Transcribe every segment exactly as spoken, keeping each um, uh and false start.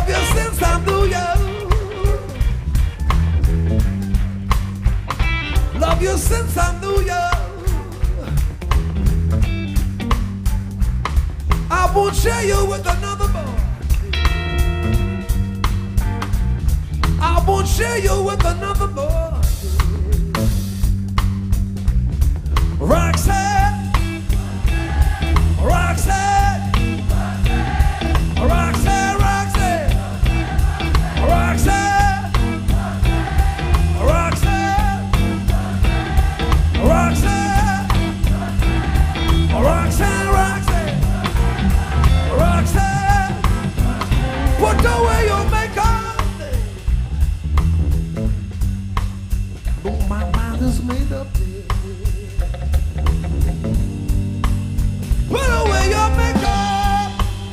Love you since I knew you. Love you since I knew you. I won't share you with another boy. I won't share you with another boy. Roxanne, Roxanne, Roxanne, Roxanne, Roxanne, Roxanne, Roxanne, Roxanne, Roxanne, Roxanne, put away your makeup. Oh, my mind is made up. Put away your makeup.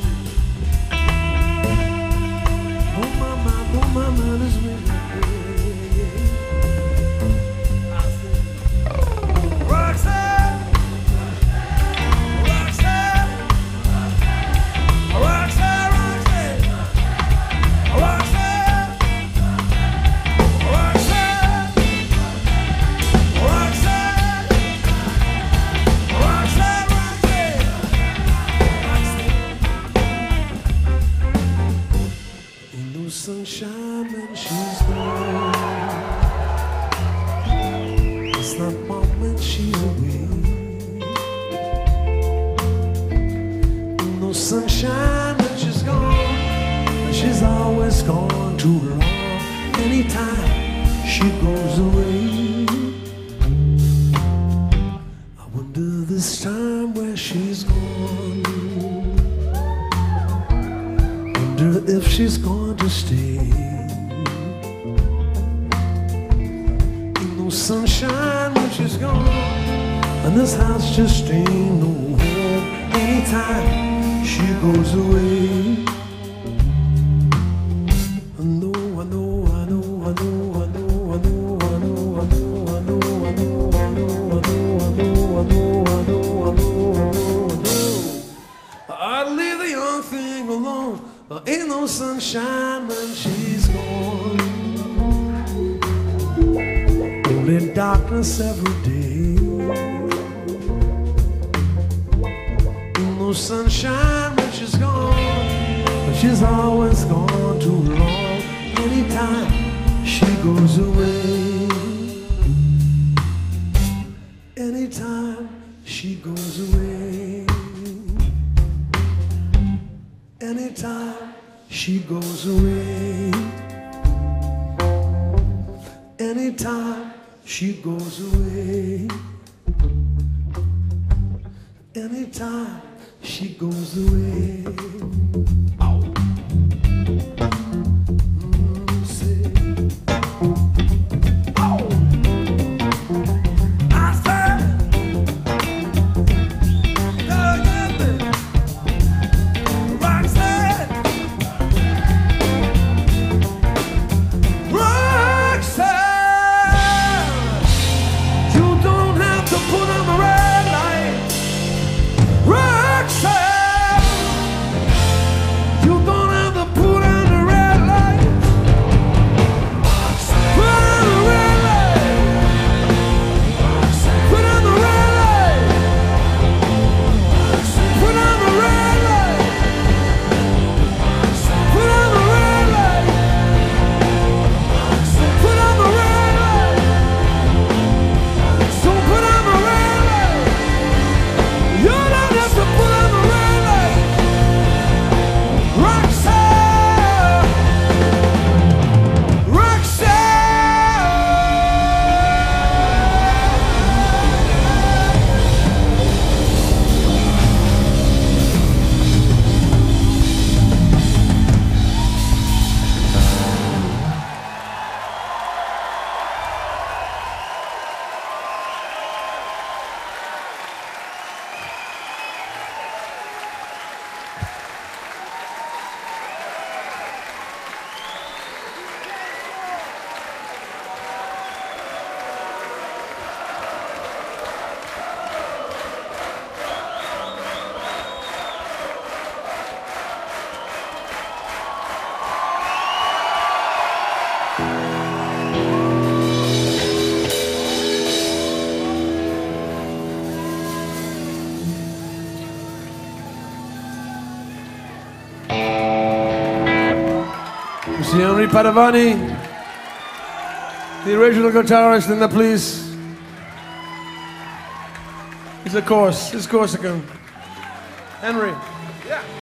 Oh, my mind, oh, my mind is made up. Roxanne, Roxanne, Roxanne, Roxanne, Roxanne, Roxanne, Roxanne, Roxanne, Roxanne. Ain't no sunshine when she's gone. It's not mom when she's away. Ain't no sunshine when she's gone. She's always gone too long. Anytime she goes away, I wonder this time where she's gone. Wonder if she's going to stay. Ain't no sunshine when she's gone, and this house just ain't no home. Anytime she goes away, I know, I know, I know, I know, I know, I know, I know, I know, I know, I know, I know, I know, I know, I know, I know, I know. I'd leave the young thing alone. There ain't no sunshine when she's gone. Only darkness every day. Ain't no sunshine when she's gone, but she's always gone too long. Anytime she goes away, anytime she goes away, anytime she goes away, anytime she goes away, anytime she goes away. Ow. Mm, say. Ow. I said, gotta get me. Roxanne, Roxanne, you don't have to put on the red light. Roxanne, Henry Padavani, the original guitarist in the Police. He's a course, his Corsican. Henry. Yeah.